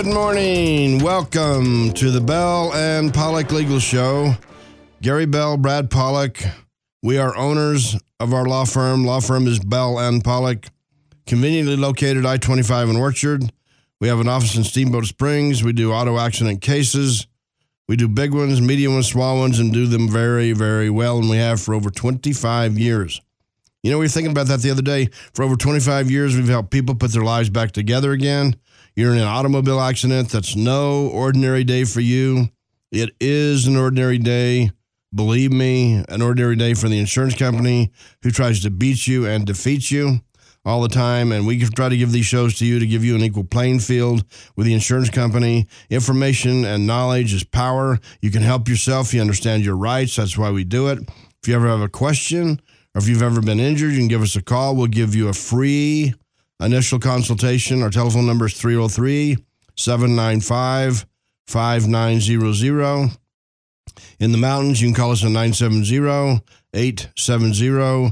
Good morning. Welcome to the Bell and Pollock Legal Show. Gary Bell, Brad Pollock. We are owners of our law firm. Law firm is Bell and Pollock, conveniently located I-25 in Orchard. We have an office in Steamboat Springs. We do auto accident cases. We do big ones, medium ones, small ones, and do them very, very well, and we have for over 25 years. You know, we were thinking about that the other day. For over 25 years, we've helped people put their lives back together again. You're in an automobile accident. That's no ordinary day for you. It is an ordinary day. Believe me, an ordinary day for the insurance company who tries to beat you and defeat you all the time. And we try to give these shows to you to give you an equal playing field with the insurance company. Information and knowledge is power. You can help yourself. You understand your rights. That's why we do it. If you ever have a question or if you've ever been injured, you can give us a call. We'll give you a free initial consultation. Our telephone number is 303-795-5900. In the mountains, you can call us at 970-870-8989.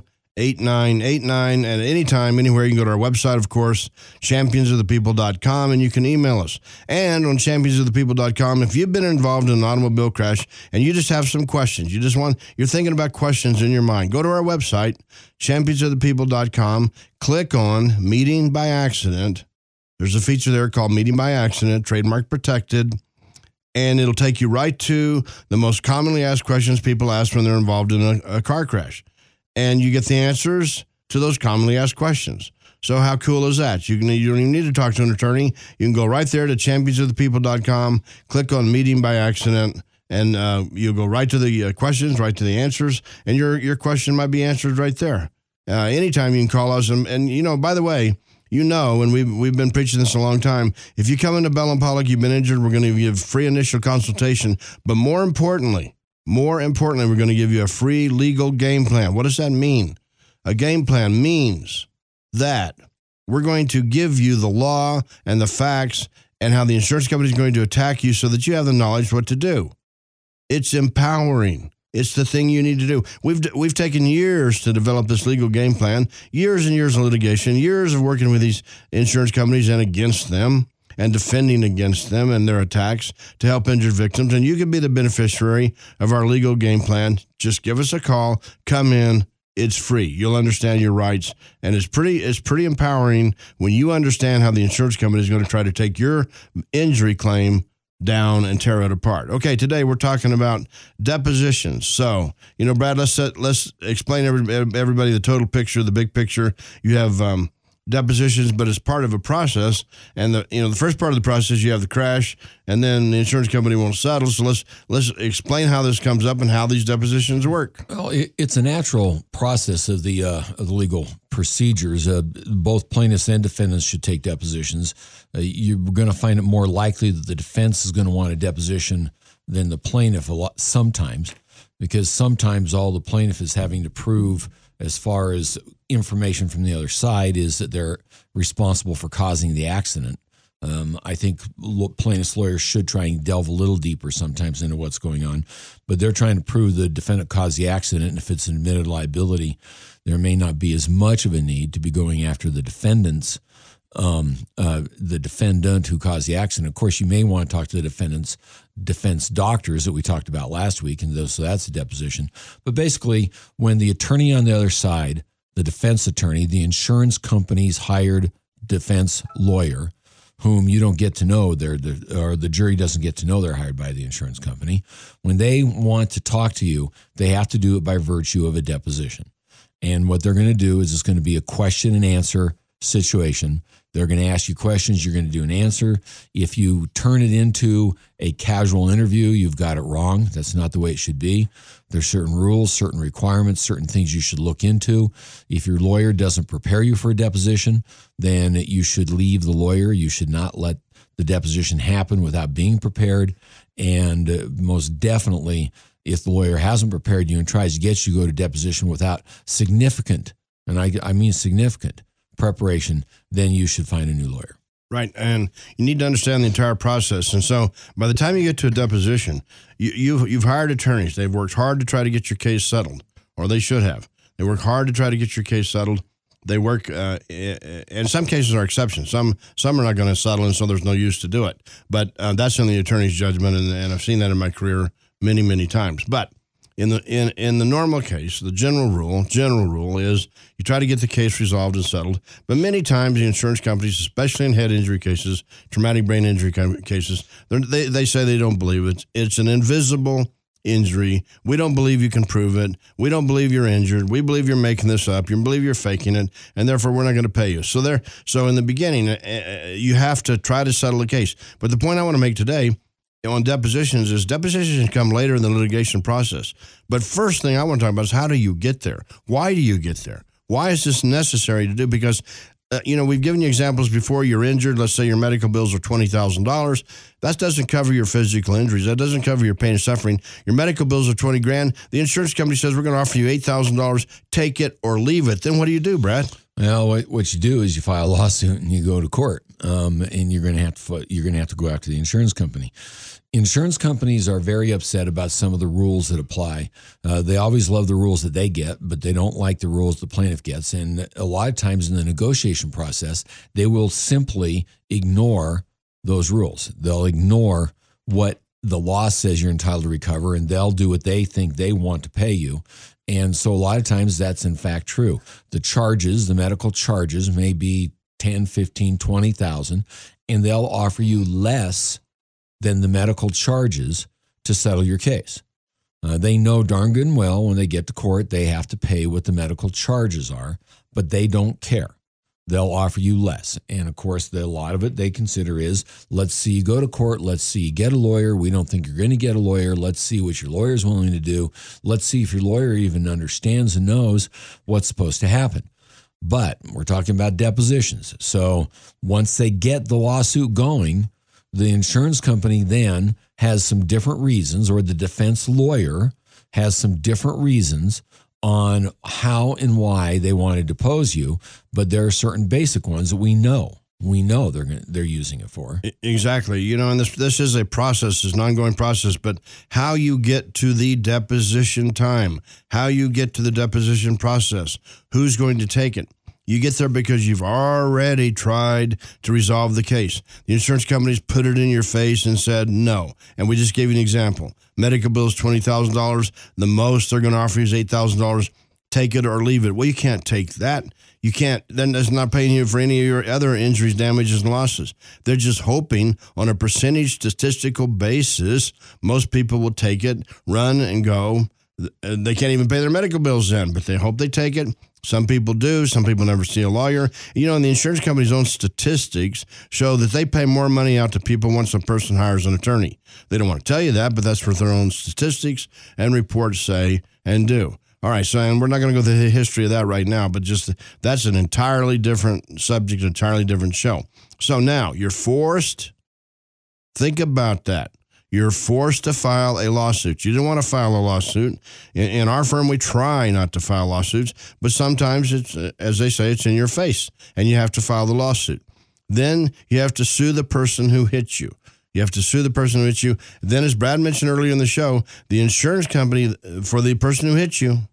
And at any time, anywhere, you can go to our website, of course, championsofthepeople.com, and you can email us. And on championsofthepeople.com, if you've been involved in an automobile crash and you just have some questions, you're thinking about questions in your mind, go to our website, championsofthepeople.com, click on Meeting by Accident. There's a feature there called Meeting by Accident, trademark protected. And it'll take you right to the most commonly asked questions people ask when they're involved in a car crash. And you get the answers to those commonly asked questions. So how cool is that? You don't even need to talk to an attorney. You can go right there to championsofthepeople.com, click on Meeting by Accident, and you'll go right to the questions, right to the answers, and your question might be answered right there. Anytime you can call us. And you know, by the way, you know, and we've been preaching this a long time, if you come into Bell and Pollock, you've been injured, we're going to give free initial consultation. But more importantly, we're going to give you a free legal game plan. What does that mean? A game plan means that we're going to give you the law and the facts and how the insurance company is going to attack you so that you have the knowledge what to do. It's empowering. It's the thing you need to do. We've taken years to develop this legal game plan, years and years of litigation, years of working with these insurance companies and against them and defending against them and their attacks to help injured victims. And you can be the beneficiary of our legal game plan. Just give us a call. Come in. It's free. You'll understand your rights. And it's pretty empowering when you understand how the insurance company is going to try to take your injury claim down and tear it apart. Okay, today we're talking about depositions. So, you know, Brad, let's explain everybody the total picture, the big picture. You have depositions, but it's part of a process. And the first part of the process, you have the crash, and then the insurance company won't settle. So let's explain how this comes up and how these depositions work. Well, it's a natural process of the legal procedures. Both plaintiffs and defendants should take depositions. You're going to find it more likely that the defense is going to want a deposition than the plaintiff sometimes, because sometimes all the plaintiff is having to prove as far as information from the other side is that they're responsible for causing the accident. I think plaintiff's lawyers should try and delve a little deeper sometimes into what's going on, but they're trying to prove the defendant caused the accident, and if it's an admitted liability, there may not be as much of a need to be going after the defendant who caused the accident. Of course, you may want to talk to the defendant's defense doctors that we talked about last week, and so that's a deposition. But basically, when the attorney on the other side, the defense attorney, the insurance company's hired defense lawyer, whom you don't get to know, or the jury doesn't get to know they're hired by the insurance company, when they want to talk to you, they have to do it by virtue of a deposition. And what they're going to do is it's going to be a question and answer situation. They're going to ask you questions. You're going to do an answer. If you turn it into a casual interview, you've got it wrong. That's not the way it should be. There's certain rules, certain requirements, certain things you should look into. If your lawyer doesn't prepare you for a deposition, then you should leave the lawyer. You should not let the deposition happen without being prepared. And most definitely, if the lawyer hasn't prepared you and tries to get you to go to deposition without significant, and I mean significant, preparation, then you should find a new lawyer. Right, and you need to understand the entire process. And so by the time you get to a deposition, you've hired attorneys. They've worked hard to try to get your case settled, or they should have. They work hard to try to get your case settled. They work, in some cases are exceptions. Some are not going to settle, and so there's no use to do it. But that's in the attorney's judgment, and I've seen that in my career many, many times. But in the normal case, the general rule is you try to get the case resolved and settled. But many times the insurance companies, especially in head injury cases, traumatic brain injury cases, they say they don't believe it. It's an invisible injury. We don't believe you can prove it. We don't believe you're injured. We believe you're making this up. You believe you're faking it, and therefore we're not going to pay you. So in the beginning, you have to try to settle the case. But the point I want to make today on depositions is depositions come later in the litigation process. But first thing I want to talk about is how do you get there? Why do you get there? Why is this necessary to do? Because we've given you examples before. You're injured. Let's say your medical bills are $20,000. That doesn't cover your physical injuries. That doesn't cover your pain and suffering. Your medical bills are $20,000. The insurance company says we're going to offer you $8,000. Take it or leave it. Then what do, Brad? Well, what you do is you file a lawsuit and you go to court, and you're going to have to go after the insurance company. Insurance companies are very upset about some of the rules that apply. They always love the rules that they get, but they don't like the rules the plaintiff gets. And a lot of times in the negotiation process, they will simply ignore those rules. They'll ignore what the law says you're entitled to recover, and they'll do what they think they want to pay you. And so a lot of times that's in fact true. The medical charges may be $10,000, $15,000, $20,000, and they'll offer you less than the medical charges to settle your case. They know darn good and well when they get to court, they have to pay what the medical charges are, but they don't care. They'll offer you less. And of course, a lot of it they consider is, let's see you go to court. Let's see you get a lawyer. We don't think you're going to get a lawyer. Let's see what your lawyer is willing to do. Let's see if your lawyer even understands and knows what's supposed to happen. But we're talking about depositions. So once they get the lawsuit going, the insurance company then has some different reasons, or the defense lawyer has some different reasons on how and why they want to depose you, but there are certain basic ones that we know they're using it for. Exactly. And this is a process, it's an ongoing process, but how you get to the deposition time, how you get to the deposition process, who's going to take it. You get there because you've already tried to resolve the case. The insurance companies put it in your face and said no. And we just gave you an example. Medical bills, $20,000. The most they're going to offer you is $8,000. Take it or leave it. Well, you can't take that. You can't. Then that's not paying you for any of your other injuries, damages, and losses. They're just hoping on a percentage statistical basis, most people will take it, run, and go. They can't even pay their medical bills then, but they hope they take it. Some people do. Some people never see a lawyer. And the insurance company's own statistics show that they pay more money out to people once a person hires an attorney. They don't want to tell you that, but that's what their own statistics and reports say and do. All right, so and we're not going to go through the history of that right now, but just that's an entirely different subject, an entirely different show. So now you're forced. Think about that. You're forced to file a lawsuit. You don't want to file a lawsuit. In our firm, we try not to file lawsuits, but sometimes it's, as they say, it's in your face, and you have to file the lawsuit. Then you have to sue the person who hit you. You have to sue the person who hit you. Then, as Brad mentioned earlier in the show, the insurance company for the person who hit you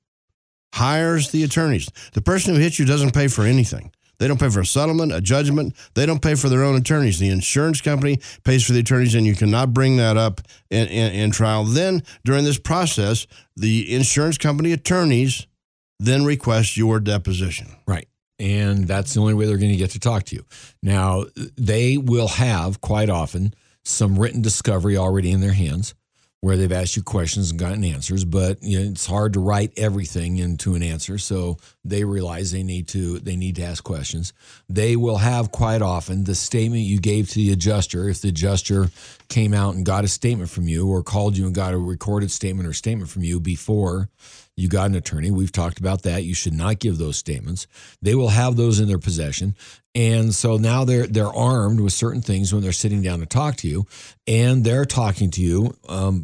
hires the attorneys. The person who hit you doesn't pay for anything. They don't pay for a settlement, a judgment. They don't pay for their own attorneys. The insurance company pays for the attorneys, and you cannot bring that up in trial. Then, during this process, the insurance company attorneys then request your deposition. Right. And that's the only way they're going to get to talk to you. Now, they will have, quite often, some written discovery already in their hands where they've asked you questions and gotten answers, but it's hard to write everything into an answer, so they realize they need to ask questions. They will have quite often the statement you gave to the adjuster. If the adjuster came out and got a statement from you or called you and got a recorded statement or statement from you before you got an attorney, we've talked about that. You should not give those statements. They will have those in their possession. And so now they're armed with certain things when they're sitting down to talk to you, and they're talking to you.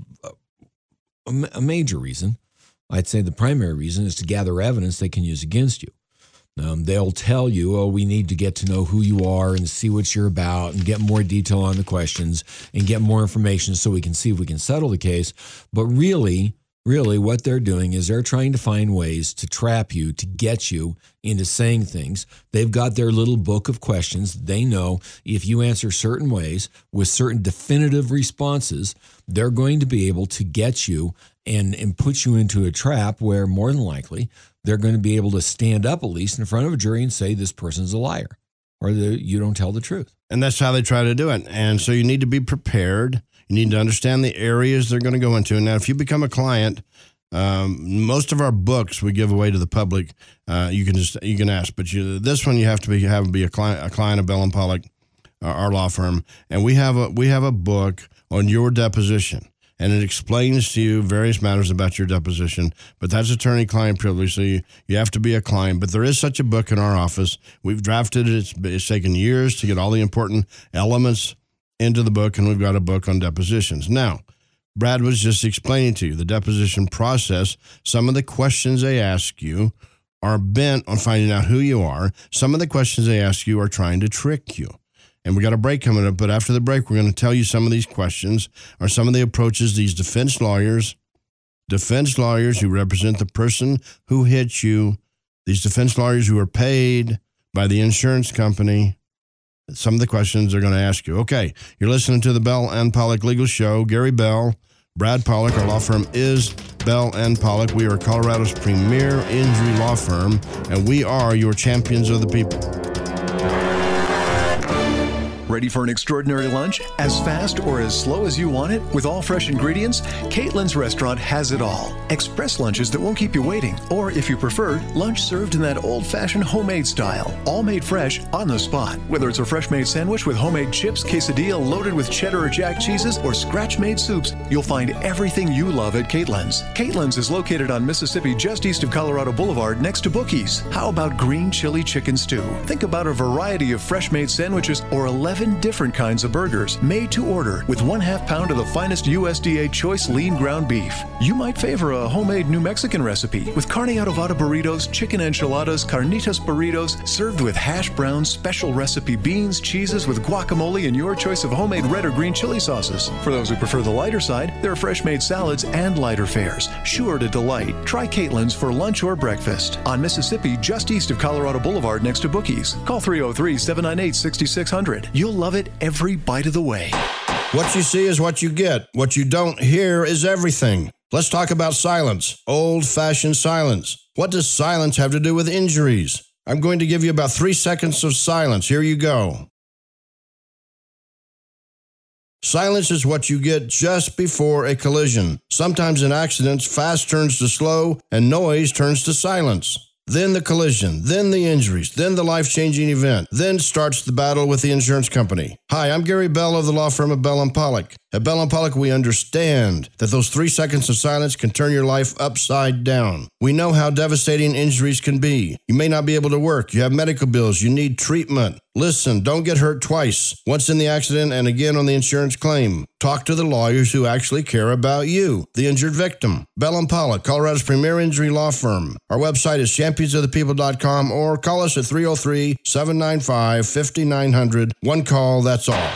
A major reason, I'd say the primary reason, is to gather evidence they can use against you. They'll tell you, we need to get to know who you are and see what you're about and get more detail on the questions and get more information so we can see if we can settle the case. But really, really what they're doing is they're trying to find ways to trap you, to get you into saying things. They've got their little book of questions. They know if you answer certain ways with certain definitive responses, they're going to be able to get you and put you into a trap where more than likely they're going to be able to stand up at least in front of a jury and say this person's a liar or you don't tell the truth. And that's how they try to do it. And so you need to be prepared. You need to understand the areas they're going to go into. Now, if you become a client, most of our books we give away to the public. You can ask, but this one you have to be a client of Bell and Pollock, our law firm, and we have a book on your deposition, and it explains to you various matters about your deposition. But that's attorney-client privilege, so you have to be a client. But there is such a book in our office. We've drafted it. It's taken years to get all the important elements into the book, and we've got a book on depositions. Now, Brad was just explaining to you the deposition process. Some of the questions they ask you are bent on finding out who you are. Some of the questions they ask you are trying to trick you. And we got a break coming up, but after the break, we're going to tell you some of these questions are some of the approaches these defense lawyers who represent the person who hit you, these defense lawyers who are paid by the insurance company. Some of the questions they're going to ask you. Okay, you're listening to the Bell and Pollock Legal Show. Gary Bell, Brad Pollock. Our law firm is Bell and Pollock. We are Colorado's premier injury law firm, and we are your champions of the people. Ready for an extraordinary lunch? As fast or as slow as you want it? With all fresh ingredients? Caitlin's Restaurant has it all. Express lunches that won't keep you waiting. Or if you prefer, lunch served in that old-fashioned homemade style. All made fresh on the spot. Whether it's a fresh-made sandwich with homemade chips, quesadilla loaded with cheddar or jack cheeses, or scratch-made soups, you'll find everything you love at Caitlin's. Caitlin's is located on Mississippi just east of Colorado Boulevard next to Bookies. How about green chili chicken stew? Think about a variety of fresh-made sandwiches or 11 different kinds of burgers made to order with 1/2 pound of the finest USDA choice lean ground beef. You might favor a homemade New Mexican recipe with carne adobada burritos, chicken enchiladas, carnitas burritos, served with hash browns, special recipe beans, cheeses with guacamole, and your choice of homemade red or green chili sauces. For those who prefer the lighter side, there are fresh made salads and lighter fares, sure to delight. Try Caitlin's for lunch or breakfast on Mississippi, just east of Colorado Boulevard next to Bookies. Call 303-798-6600. You'll love it every bite of the way. What you see is what you get. What you don't hear is everything. Let's talk about silence. Old-fashioned silence. What does silence have to do with injuries? I'm going to give you about 3 seconds of silence. Here you go. Silence is what you get just before a collision. Sometimes in accidents, fast turns to slow and noise turns to silence. Then the collision, then the injuries, then the life-changing event, then starts the battle with the insurance company. Hi, I'm Gary Bell of the law firm of Bell and Pollock. At Bell and Pollock, we understand that those 3 seconds of silence can turn your life upside down. We know how devastating injuries can be. You may not be able to work. You have medical bills. You need treatment. Listen, don't get hurt twice. Once in the accident and again on the insurance claim. Talk to the lawyers who actually care about you, the injured victim. Bell and Pollock, Colorado's premier injury law firm. Our website is championsofthepeople.com or call us at 303-795-5900. One call, that's all.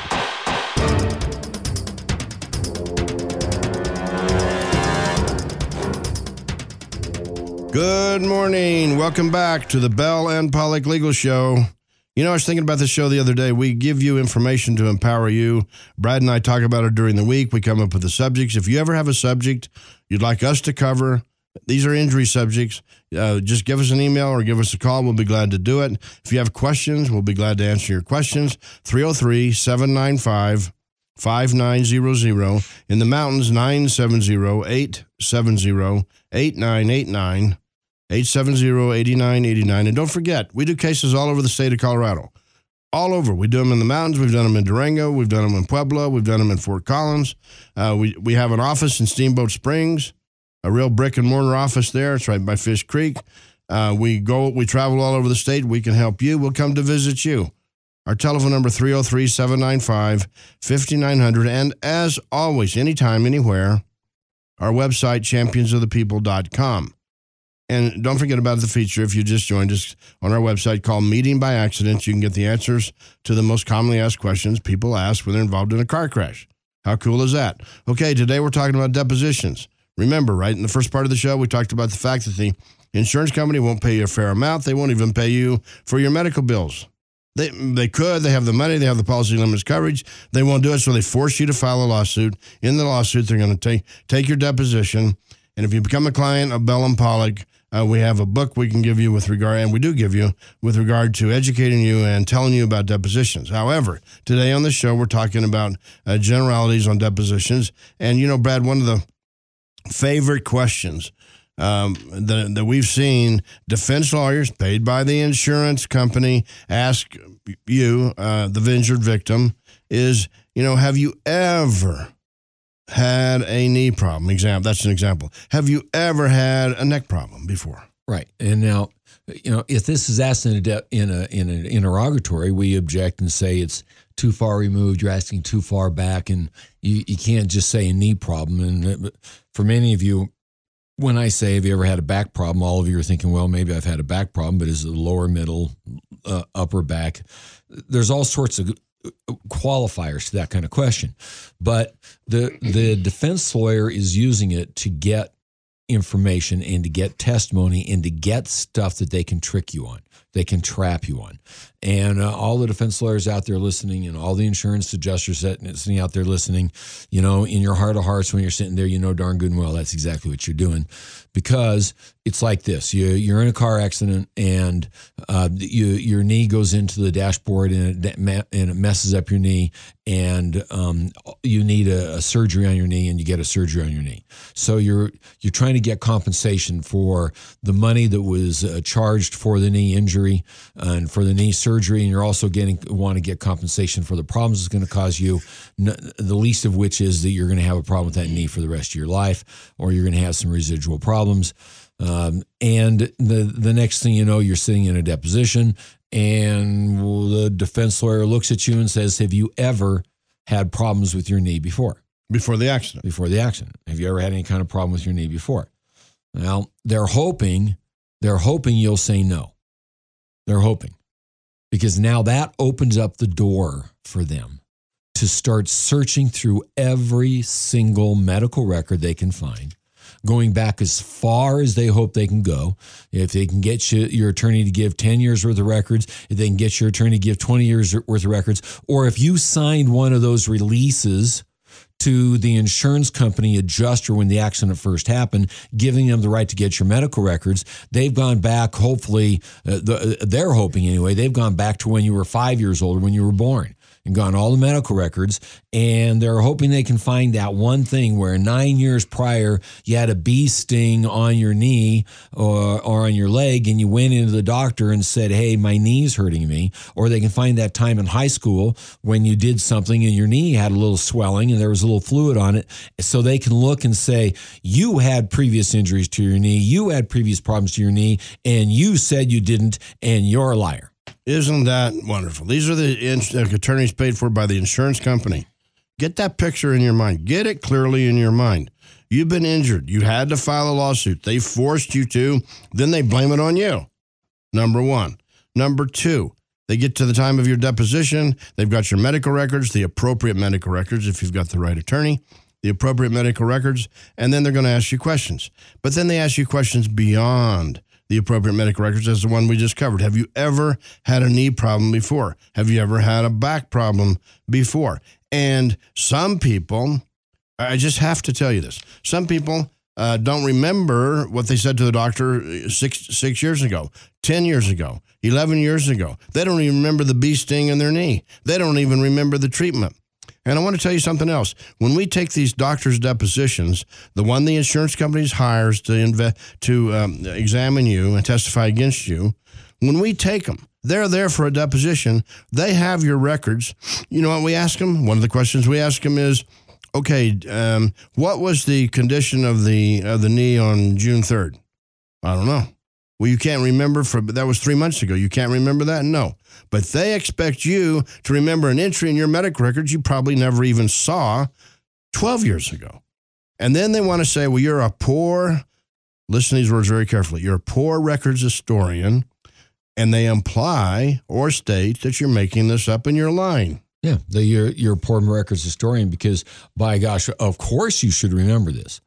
Good morning. Welcome back to the Bell and Pollock Legal Show. You know, I was thinking about this show the other day. We give you information to empower you. Brad and I talk about it during the week. We come up with the subjects. If you ever have a subject you'd like us to cover, these are injury subjects, just give us an email or give us a call. We'll be glad to do it. If you have questions, we'll be glad to answer your questions. 303-795-5900. In the mountains, 970-870-8989. 870-8989. And don't forget, we do cases all over the state of Colorado. All over. We do them in the mountains. We've done them in Durango. We've done them in Pueblo. We've done them in Fort Collins. We have an office in Steamboat Springs, a real brick and mortar office there. It's right by Fish Creek. We travel all over the state. We can help you. We'll come to visit you. Our telephone number, 303-795-5900. And as always, anytime, anywhere, our website, championsofthepeople.com. And don't forget about the feature, if you just joined us on our website called Meeting by Accident. You can get the answers to the most commonly asked questions people ask when they're involved in a car crash. How cool is that? Okay, today we're talking about depositions. Remember, right, in the first part of the show, we talked about the fact that the insurance company won't pay you a fair amount. They won't even pay you for your medical bills. They could. They have the money. They have the policy limits coverage. They won't do it, so they force you to file a lawsuit. In the lawsuit, they're going to take your deposition. And if you become a client of Bell & Pollock, we have a book we can give you with regard, and we do give you, with regard to educating you and telling you about depositions. However, today on the show, we're talking about generalities on depositions. And, you know, Brad, one of the favorite questions that we've seen defense lawyers paid by the insurance company ask you, the injured victim, is, you know, have you ever had a knee problem? That's an example. Have you ever had a neck problem before? Right. And now, you know, if this is asked in an interrogatory, we object and say it's too far removed. You're asking too far back, and you can't just say a knee problem. And for many of you, when I say, have you ever had a back problem, all of you are thinking, well, maybe I've had a back problem, but is it lower, middle, upper back? There's all sorts of qualifiers to that kind of question. But the defense lawyer is using it to get information and to get testimony and to get stuff that they can trick you on, they can trap you on. And all the defense lawyers out there listening and all the insurance adjusters sitting out there listening, you know, in your heart of hearts when you're sitting there, you know darn good and well that's exactly what you're doing. Because it's like this. You're in a car accident and your knee goes into the dashboard and it messes up your knee, and you need a surgery on your knee, and you get a surgery on your knee. So you're trying to get compensation for the money that was charged for the knee injury and for the knee surgery, and you're also want to get compensation for the problems it's going to cause you, the least of which is that you're going to have a problem with that knee for the rest of your life, or you're going to have some residual problems. And the next thing you know, you're sitting in a deposition, and the defense lawyer looks at you and says, have you ever had problems with your knee before? Before the accident. Before the accident. Have you ever had any kind of problem with your knee before? Well, they're hoping you'll say no. They're hoping. Because now that opens up the door for them to start searching through every single medical record they can find, going back as far as they hope they can go. If they can get your attorney to give 10 years worth of records, if they can get your attorney to give 20 years worth of records, or if you signed one of those releases to the insurance company adjuster when the accident first happened, giving them the right to get your medical records, they've gone back, hopefully, they're hoping anyway, they've gone back to when you were 5 years old, when you were born, and gone all the medical records, and they're hoping they can find that one thing where 9 years prior you had a bee sting on your knee or on your leg, and you went into the doctor and said, hey, my knee's hurting me. Or they can find that time in high school when you did something and your knee had a little swelling and there was a little fluid on it, so they can look and say, you had previous injuries to your knee, you had previous problems to your knee, and you said you didn't, and you're a liar. Isn't that wonderful? These are the attorneys paid for by the insurance company. Get that picture in your mind. Get it clearly in your mind. You've been injured. You had to file a lawsuit. They forced you to. Then they blame it on you. Number one. Number two, they get to the time of your deposition. They've got your medical records, the appropriate medical records if you've got the right attorney, the appropriate medical records, and then they're going to ask you questions. But then they ask you questions beyond the appropriate medical records, as the one we just covered. Have you ever had a knee problem before? Have you ever had a back problem before? And some people, I just have to tell you this, some people don't remember what they said to the doctor six years ago, 10 years ago, 11 years ago. They don't even remember the bee sting in their knee. They don't even remember the treatment. And I want to tell you something else. When we take these doctors' depositions, the one the insurance companies hires to examine you and testify against you, when we take them, they're there for a deposition. They have your records. You know what we ask them? One of the questions we ask them is, okay, what was the condition of the knee on June 3rd? I don't know. Well, you can't remember, that was 3 months ago. You can't remember that? No. But they expect you to remember an entry in your medical records you probably never even saw 12 years ago. And then they want to say, well, you're a poor, listen to these words very carefully, you're a poor records historian, and they imply or state that you're making this up and you're lying. Yeah, you're a poor records historian because, by gosh, of course you should remember this.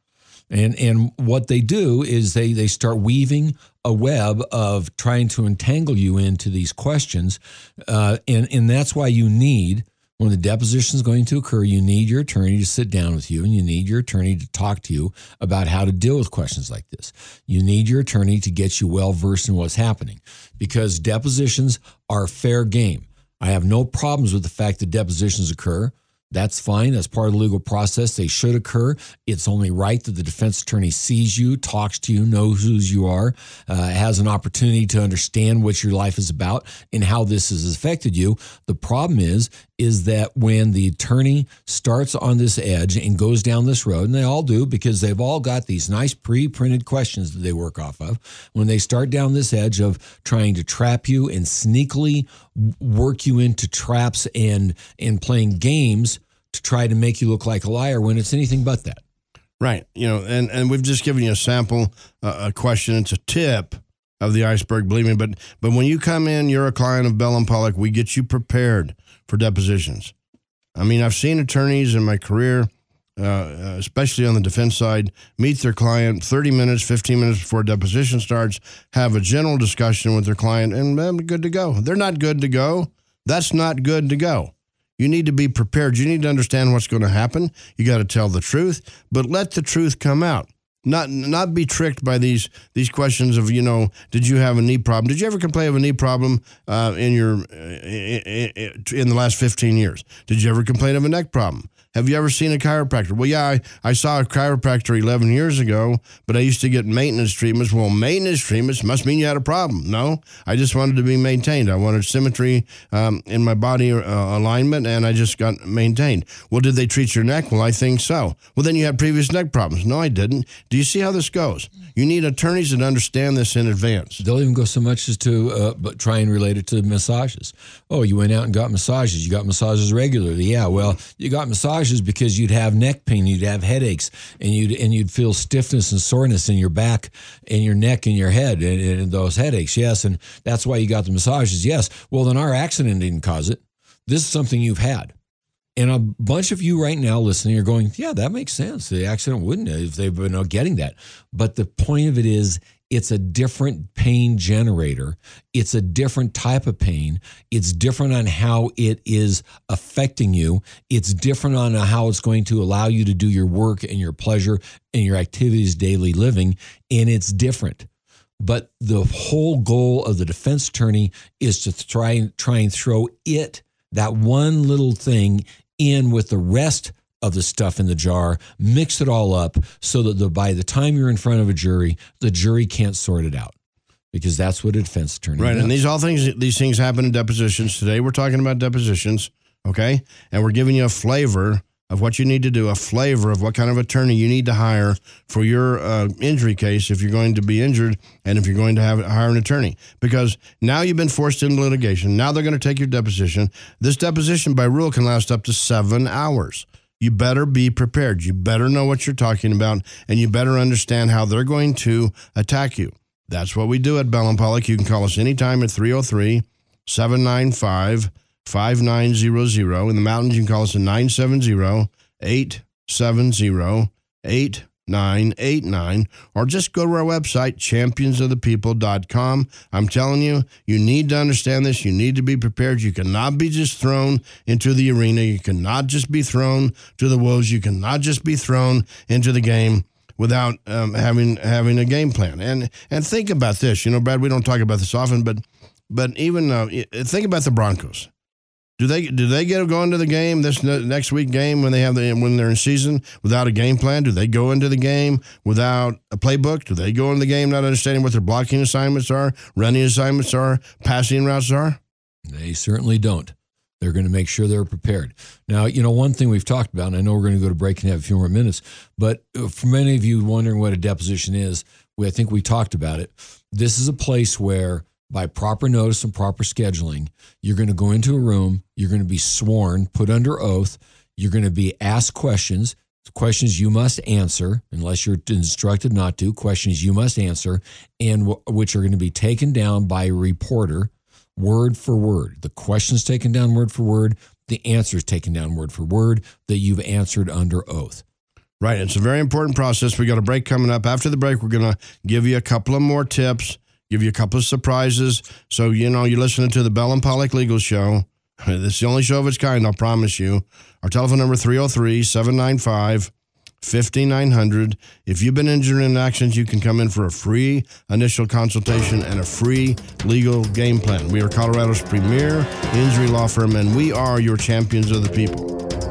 And what they do is they start weaving a web of trying to entangle you into these questions. And that's why you need, when the deposition is going to occur, you need your attorney to sit down with you, and you need your attorney to talk to you about how to deal with questions like this. You need your attorney to get you well versed in what's happening, because depositions are fair game. I have no problems with the fact that depositions occur. That's fine. That's part of the legal process. They should occur. It's only right that the defense attorney sees you, talks to you, knows who you are, has an opportunity to understand what your life is about and how this has affected you. The problem is that when the attorney starts on this edge and goes down this road, and they all do because they've all got these nice pre-printed questions that they work off of, when they start down this edge of trying to trap you and sneakily work you into traps and playing games to try to make you look like a liar when it's anything but that. Right. And we've just given you a sample, a question. It's a tip of the iceberg, believe me. But when you come in, you're a client of Bell & Pollock. We get you prepared for depositions. I mean, I've seen attorneys in my career, especially on the defense side, meet their client 30 minutes, 15 minutes before deposition starts, have a general discussion with their client, and they're good to go. They're not good to go. That's not good to go. You need to be prepared. You need to understand what's going to happen. You got to tell the truth, but let the truth come out. Not be tricked by these questions of, did you have a knee problem? Did you ever complain of a knee problem in the last 15 years? Did you ever complain of a neck problem? Have you ever seen a chiropractor? Well, yeah, I saw a chiropractor 11 years ago, but I used to get maintenance treatments. Well, maintenance treatments must mean you had a problem. No, I just wanted to be maintained. I wanted symmetry in my body alignment, and I just got maintained. Well, did they treat your neck? Well, I think so. Well, then you had previous neck problems. No, I didn't. Do you see how this goes? You need attorneys that understand this in advance. They'll even go so much as to try and relate it to massages. Oh, you went out and got massages. You got massages regularly. Yeah, well, you got massages because you'd have neck pain, you'd have headaches, and you'd feel stiffness and soreness in your back and your neck and your head and those headaches. Yes, and that's why you got the massages. Yes. Well, then our accident didn't cause it. This is something you've had. And a bunch of you right now listening are going, yeah, that makes sense. The accident wouldn't have if they've been getting that. But the point of it is, it's a different pain generator. It's a different type of pain. It's different on how it is affecting you. It's different on how it's going to allow you to do your work and your pleasure and your activities, daily living. And it's different. But the whole goal of the defense attorney is to try and throw that one little thing in with the rest of the stuff in the jar, mix it all up so that by the time you're in front of a jury, the jury can't sort it out, because that's what a defense attorney does. And these things happen in depositions. Today we're talking about depositions, okay? And we're giving you a flavor of what you need to do, a flavor of what kind of attorney you need to hire for your injury case if you're going to be injured and if you're going to hire an attorney. Because now you've been forced into litigation. Now they're going to take your deposition. This deposition by rule can last up to 7 hours. You better be prepared. You better know what you're talking about, and you better understand how they're going to attack you. That's what we do at Bell & Pollock. You can call us anytime at 303-795-5900. In the mountains, you can call us at 970-870-8989, or just go to our website, championsofthepeople.com. I'm telling you, you need to understand this. You need to be prepared. You cannot be just thrown into the arena. You cannot just be thrown to the wolves. You cannot just be thrown into the game without having a game plan. And think about this. Brad, we don't talk about this often, but even think about the Broncos. Do they get to go into the game this next week game when they're in season without a game plan? Do they go into the game without a playbook? Do they go into the game not understanding what their blocking assignments are, running assignments are, passing routes are? They certainly don't. They're going to make sure they're prepared. Now, one thing we've talked about, and I know we're going to go to break and have a few more minutes, but for many of you wondering what a deposition is, I think we talked about it. This is a place where, by proper notice and proper scheduling, you're going to go into a room, you're going to be sworn, put under oath, you're going to be asked questions you must answer, unless you're instructed not to, questions you must answer, and which are going to be taken down by a reporter, word for word. The questions taken down word for word, the answers taken down word for word that you've answered under oath. Right. It's a very important process. We got a break coming up. After the break, we're going to give you a couple of more tips, give you a couple of surprises. So, you're listening to the Bell and Pollock Legal Show. This is the only show of its kind, I'll promise you. Our telephone number, 303-795-5900. If you've been injured in accidents, you can come in for a free initial consultation and a free legal game plan. We are Colorado's premier injury law firm, and we are your champions of the people.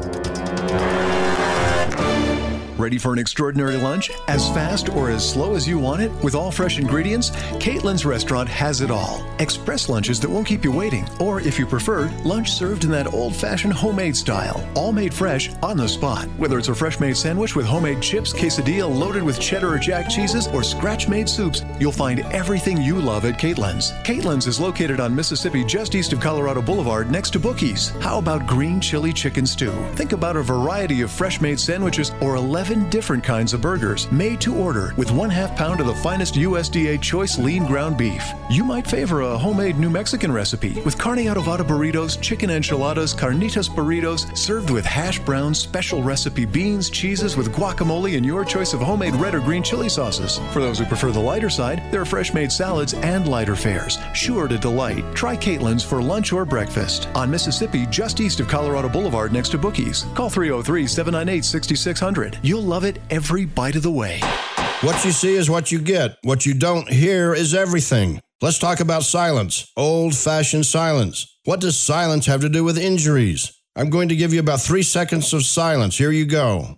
Ready for an extraordinary lunch? As fast or as slow as you want it? With all fresh ingredients? Caitlin's Restaurant has it all. Express lunches that won't keep you waiting. Or, if you prefer, lunch served in that old-fashioned homemade style. All made fresh on the spot. Whether it's a fresh-made sandwich with homemade chips, quesadilla loaded with cheddar or jack cheeses, or scratch-made soups, you'll find everything you love at Caitlin's. Caitlin's is located on Mississippi just east of Colorado Boulevard next to Bookies. How about green chili chicken stew? Think about a variety of fresh-made sandwiches or 11 different kinds of burgers made to order with 1/2 pound of the finest USDA choice lean ground beef. You might favor a homemade New Mexican recipe with carne adobada burritos, chicken enchiladas, carnitas burritos, served with hash browns, special recipe beans, cheeses with guacamole, and your choice of homemade red or green chili sauces. For those who prefer the lighter side, there are fresh made salads and lighter fares, sure to delight. Try Caitlin's for lunch or breakfast on Mississippi, just east of Colorado Boulevard next to Bookies. Call 303-798-6600. You'll love it every bite of the way. What you see is what you get. What you don't hear is everything. Let's talk about silence, old-fashioned silence. What does silence have to do with injuries? I'm going to give you about 3 seconds of silence. Here you go.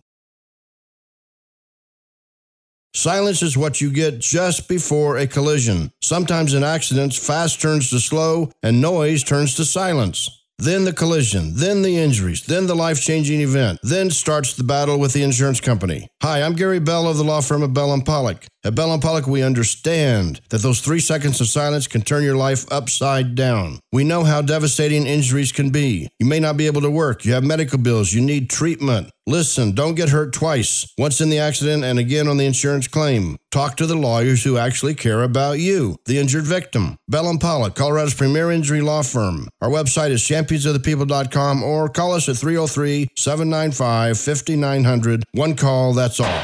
Silence is what you get just before a collision. Sometimes in accidents, fast turns to slow and noise turns to silence. Then the collision, then the injuries, then the life-changing event, then starts the battle with the insurance company. Hi, I'm Gary Bell of the law firm of Bell & Pollock. At Bell & Pollock, we understand that those 3 seconds of silence can turn your life upside down. We know how devastating injuries can be. You may not be able to work. You have medical bills. You need treatment. Listen, don't get hurt twice. Once in the accident and again on the insurance claim. Talk to the lawyers who actually care about you, the injured victim. Bell & Pollock, Colorado's premier injury law firm. Our website is championsofthepeople.com or call us at 303-795-5900. One call, that's all.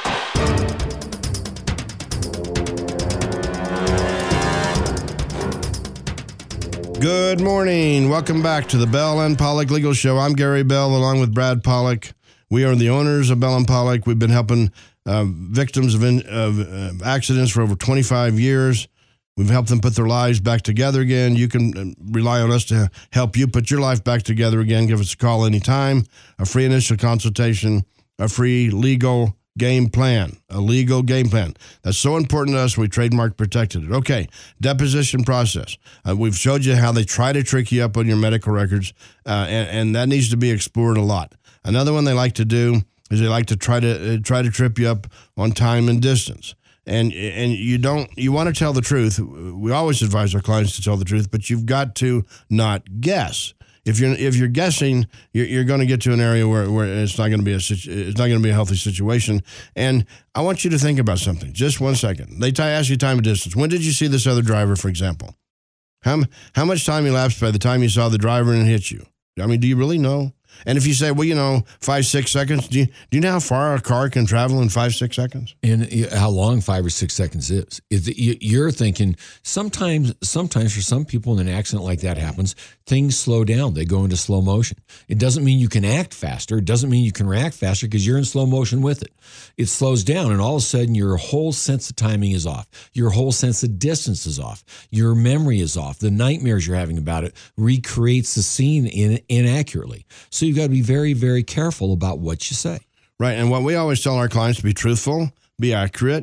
Good morning. Welcome back to the Bell & Pollock Legal Show. I'm Gary Bell along with Brad Pollock. We are the owners of Bell & Pollock. We've been helping victims of accidents for over 25 years. We've helped them put their lives back together again. You can rely on us to help you put your life back together again. Give us a call anytime, a free initial consultation, a free legal game plan, a legal game plan. That's so important to us, we trademark protected it. Okay, deposition process. We've showed you how they try to trick you up on your medical records, and that needs to be explored a lot. Another one they like to do is they like to try to trip you up on time and distance. And you want to tell the truth. We always advise our clients to tell the truth, but you've got to not guess. If you're guessing, you're going to get to an area where it's not going to be a healthy situation. And I want you to think about something. Just 1 second. They ask you time and distance. When did you see this other driver, for example? How much time elapsed by the time you saw the driver and it hit you? I mean, do you really know? And if you say, 5-6 seconds, do you know how far a car can travel in 5-6 seconds? And how long 5 or 6 seconds is? You're thinking sometimes for some people in an accident like that happens, things slow down. They go into slow motion. It doesn't mean you can act faster. It doesn't mean you can react faster because you're in slow motion with it. It slows down, and all of a sudden your whole sense of timing is off. Your whole sense of distance is off. Your memory is off. The nightmares you're having about it recreates the scene inaccurately. So you've got to be very, very careful about what you say. Right. And what we always tell our clients to be truthful, be accurate.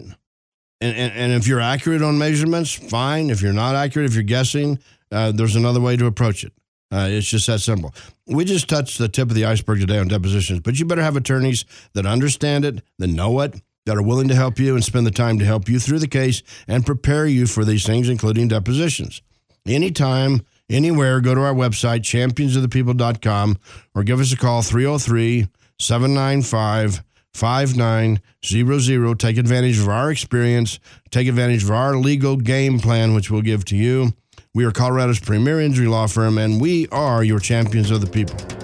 And if you're accurate on measurements, fine. If you're not accurate, if you're guessing, there's another way to approach it. It's just that simple. We just touched the tip of the iceberg today on depositions, but you better have attorneys that understand it, that know it, that are willing to help you and spend the time to help you through the case and prepare you for these things, including depositions. Anytime, anywhere, go to our website, championsofthepeople.com, or give us a call, 303-795-5900. Take advantage of our experience. Take advantage of our legal game plan, which we'll give to you. We are Colorado's premier injury law firm, and we are your champions of the people.